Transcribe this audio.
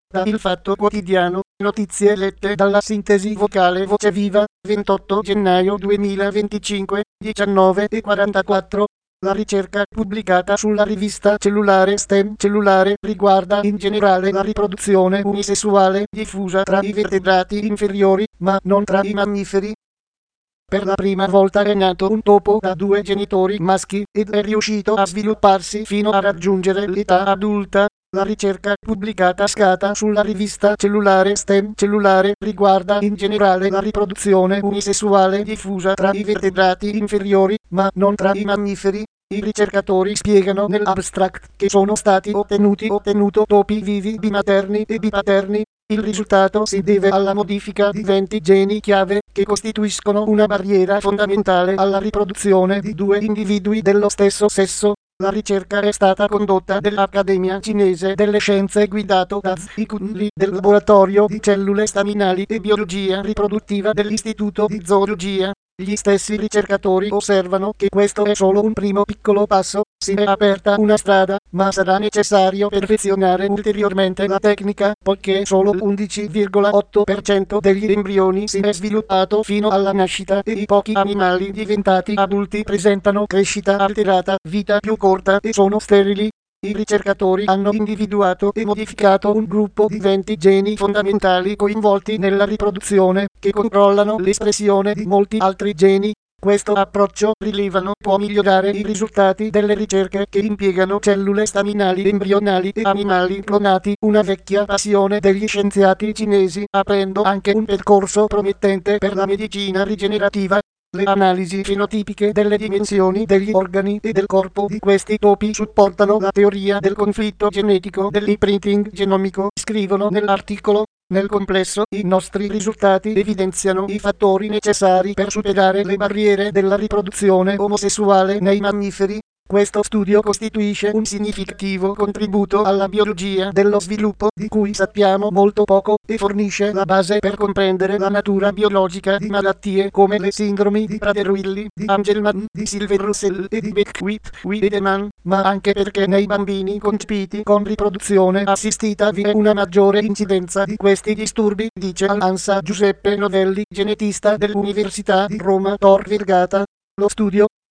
Da Il Fatto Quotidiano, notizie lette dalla sintesi vocale Voce Viva, 28 gennaio 2025, 19:44. La ricerca pubblicata sulla rivista Cellulare STEM Cellulare riguarda in generale la riproduzione unisessuale diffusa tra i vertebrati inferiori, ma non tra i mammiferi. Per la prima volta è nato un topo da 2 genitori maschi ed è riuscito a svilupparsi fino a raggiungere l'età adulta. La ricerca pubblicata scata sulla rivista Cellulare STEM Cellulare riguarda in generale la riproduzione unisessuale diffusa tra i vertebrati inferiori, ma non tra i mammiferi. I ricercatori spiegano nell'abstract che sono stati ottenuto topi vivi bimaterni e bipaterni. Il risultato si deve alla modifica di 20 geni chiave che costituiscono una barriera fondamentale alla riproduzione di 2 individui dello stesso sesso. La ricerca è stata condotta dall'Accademia Cinese delle Scienze guidato da Zhi Kunli del Laboratorio di Cellule Staminali e Biologia Riproduttiva dell'Istituto di Zoologia. Gli stessi ricercatori osservano che questo è solo un primo piccolo passo, si è aperta una strada, ma sarà necessario perfezionare ulteriormente la tecnica, poiché solo l'11,8% degli embrioni si è sviluppato fino alla nascita e i pochi animali diventati adulti presentano crescita alterata, vita più corta e sono sterili. I ricercatori hanno individuato e modificato un gruppo di 20 geni fondamentali coinvolti nella riproduzione, che controllano l'espressione di molti altri geni. Questo approccio, rilevano, può migliorare i risultati delle ricerche che impiegano cellule staminali embrionali e animali clonati, una vecchia passione degli scienziati cinesi, aprendo anche un percorso promettente per la medicina rigenerativa. Le analisi fenotipiche delle dimensioni degli organi e del corpo di questi topi supportano la teoria del conflitto genetico dell'imprinting genomico, scrivono nell'articolo. Nel complesso, i nostri risultati evidenziano i fattori necessari per superare le barriere della riproduzione omosessuale nei mammiferi. Questo studio costituisce un significativo contributo alla biologia dello sviluppo, di cui sappiamo molto poco, e fornisce la base per comprendere la natura biologica di malattie come le sindromi di Prader-Willi, di Angelman, di Silver-Russell e di Beckwith-Wiedemann, ma anche perché nei bambini concepiti con riproduzione assistita vi è una maggiore incidenza di questi disturbi, dice all'ANSA Giuseppe Novelli, genetista dell'Università di Roma Tor Vergata. Lo studio